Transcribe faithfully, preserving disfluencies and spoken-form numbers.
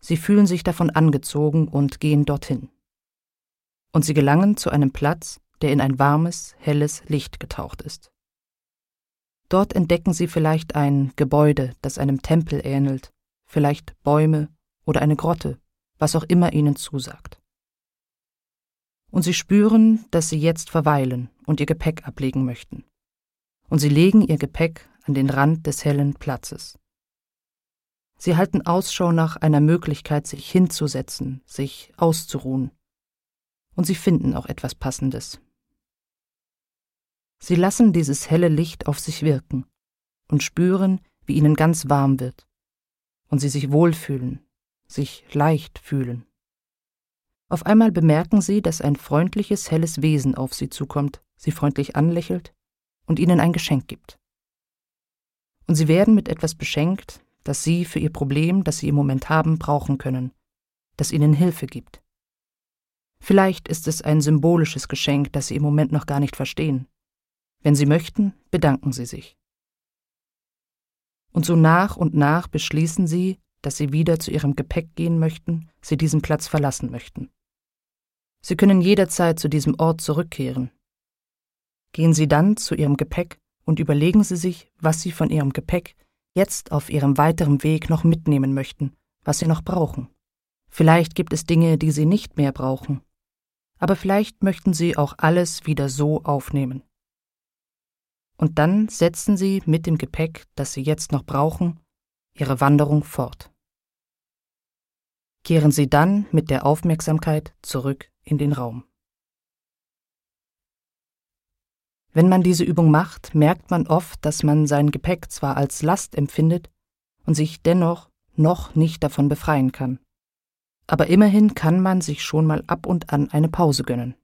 Sie fühlen sich davon angezogen und gehen dorthin. Und sie gelangen zu einem Platz, der in ein warmes, helles Licht getaucht ist. Dort entdecken sie vielleicht ein Gebäude, das einem Tempel ähnelt, vielleicht Bäume oder eine Grotte, was auch immer ihnen zusagt. Und sie spüren, dass sie jetzt verweilen und ihr Gepäck ablegen möchten. Und sie legen ihr Gepäck an den Rand des hellen Platzes. Sie halten Ausschau nach einer Möglichkeit, sich hinzusetzen, sich auszuruhen. Und sie finden auch etwas Passendes. Sie lassen dieses helle Licht auf sich wirken und spüren, wie ihnen ganz warm wird und sie sich wohlfühlen, sich leicht fühlen. Auf einmal bemerken sie, dass ein freundliches, helles Wesen auf sie zukommt, sie freundlich anlächelt und ihnen ein Geschenk gibt. Und sie werden mit etwas beschenkt, das sie für ihr Problem, das sie im Moment haben, brauchen können, das ihnen Hilfe gibt. Vielleicht ist es ein symbolisches Geschenk, das sie im Moment noch gar nicht verstehen. Wenn sie möchten, bedanken sie sich. Und so nach und nach beschließen sie, dass sie wieder zu ihrem Gepäck gehen möchten, sie diesen Platz verlassen möchten. Sie können jederzeit zu diesem Ort zurückkehren. Gehen Sie dann zu Ihrem Gepäck und überlegen Sie sich, was Sie von Ihrem Gepäck jetzt auf Ihrem weiteren Weg noch mitnehmen möchten, was Sie noch brauchen. Vielleicht gibt es Dinge, die Sie nicht mehr brauchen, aber vielleicht möchten Sie auch alles wieder so aufnehmen. Und dann setzen Sie mit dem Gepäck, das Sie jetzt noch brauchen, Ihre Wanderung fort. Kehren Sie dann mit der Aufmerksamkeit zurück in den Raum. Wenn man diese Übung macht, merkt man oft, dass man sein Gepäck zwar als Last empfindet und sich dennoch noch nicht davon befreien kann. Aber immerhin kann man sich schon mal ab und an eine Pause gönnen.